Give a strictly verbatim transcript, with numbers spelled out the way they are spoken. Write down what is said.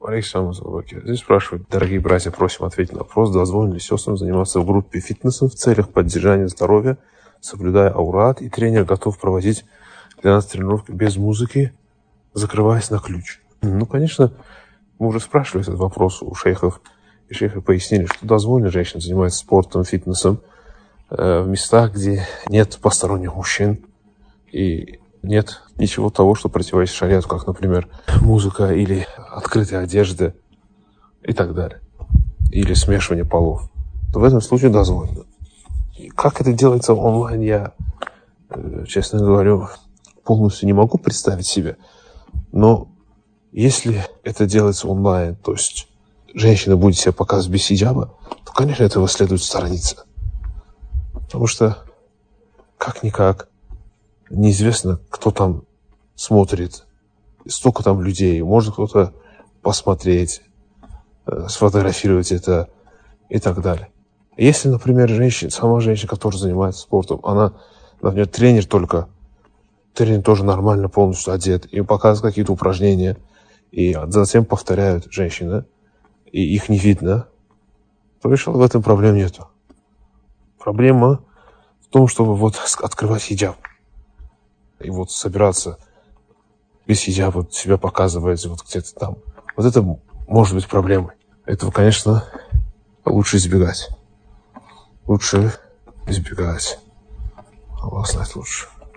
Александр Зубаки. Здесь спрашивают: дорогие братья, просим ответить на вопрос, дозволено ли сестрам заниматься в группе фитнеса в целях поддержания здоровья, соблюдая аурат, и тренер готов проводить для нас тренировки без музыки, закрываясь на ключ. Ну, конечно, мы уже спрашивали этот вопрос у шейхов, и шейхи пояснили, что дозволено женщинам заниматься спортом, фитнесом э, в местах, где нет посторонних мужчин и нет ничего того, что противоречит шариату, как, например, музыка или открытая одежда и так далее, или смешивание полов. То в этом случае дозволено. И как это делается онлайн, я, э, честно говорю, полностью не могу представить себе. Но если это делается онлайн, то есть женщина будет себя показывать без хиджаба, то, конечно, этого следует сторониться. Потому что, как-никак, неизвестно, кто там смотрит, столько там людей, может кто-то посмотреть, сфотографировать это и так далее. Если, например, женщина, сама женщина, которая занимается спортом, она, например, тренер только, тренер тоже нормально полностью одет, и показывает какие-то упражнения, и затем повторяют женщины, и их не видно, то решил, в этом проблем нету. Проблема в том, чтобы вот открывать хиджаб. И вот собираться без хиджаба, вот себя показывать вот где-то там. Вот это может быть проблемой. Этого, конечно, лучше избегать. Лучше избегать. Аллах знает лучше.